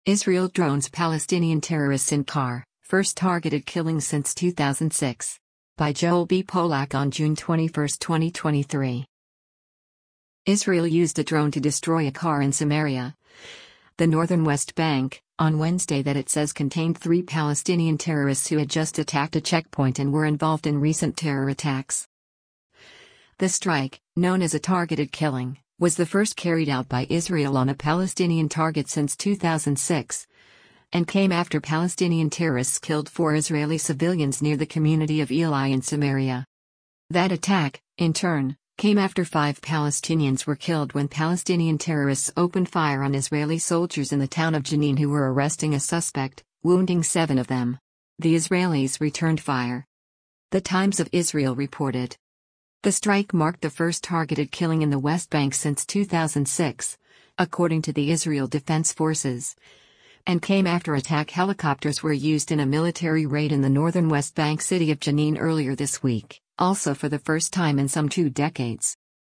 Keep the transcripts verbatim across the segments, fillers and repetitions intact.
Israel drones Palestinian terrorists in car, first targeted killing since two thousand six. By Joel B. Polak on June twenty-first, twenty twenty-three. Israel used a drone to destroy a car in Samaria, the northern West Bank, on Wednesday that it says contained three Palestinian terrorists who had just attacked a checkpoint and were involved in recent terror attacks. The strike, known as a targeted killing, was the first carried out by Israel on a Palestinian target since two thousand six, and came after Palestinian terrorists killed four Israeli civilians near the community of Eli in Samaria. That attack, in turn, came after five Palestinians were killed when Palestinian terrorists opened fire on Israeli soldiers in the town of Jenin who were arresting a suspect, wounding seven of them. The Israelis returned fire. The Times of Israel reported. The strike marked the first targeted killing in the West Bank since two thousand six, according to the Israel Defense Forces, and came after attack helicopters were used in a military raid in the northern West Bank city of Jenin earlier this week, also for the first time in some two decades.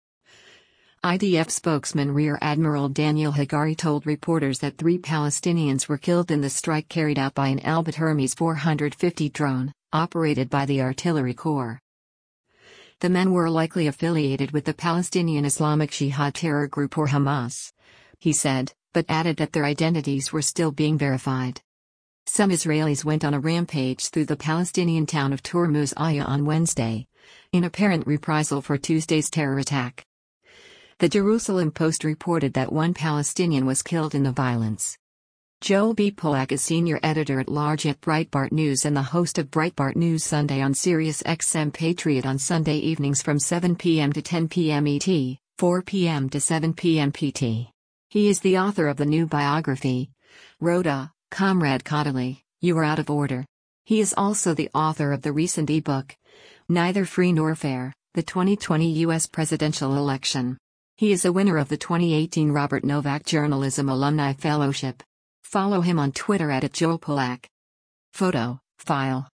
I D F spokesman Rear Admiral Daniel Hagari told reporters that three Palestinians were killed in the strike carried out by an Elbit Hermes four fifty drone, operated by the Artillery Corps. The men were likely affiliated with the Palestinian Islamic Jihad terror group or Hamas, he said, but added that their identities were still being verified. Some Israelis went on a rampage through the Palestinian town of Tormuz Aya on Wednesday, in apparent reprisal for Tuesday's terror attack. The Jerusalem Post reported that one Palestinian was killed in the violence. Joel B. Polak is senior editor-at-large at Breitbart News and the host of Breitbart News Sunday on Sirius X M Patriot on Sunday evenings from seven p m to ten p m E T, four p m to seven p m P T. He is the author of the new biography, Rhoda, Comrade Kodaly, You Are Out of Order. He is also the author of the recent e-book, Neither Free Nor Fair, the twenty twenty U S Presidential Election. He is a winner of the twenty eighteen Robert Novak Journalism Alumni Fellowship. Follow him on Twitter at Joel Polak. Photo, file.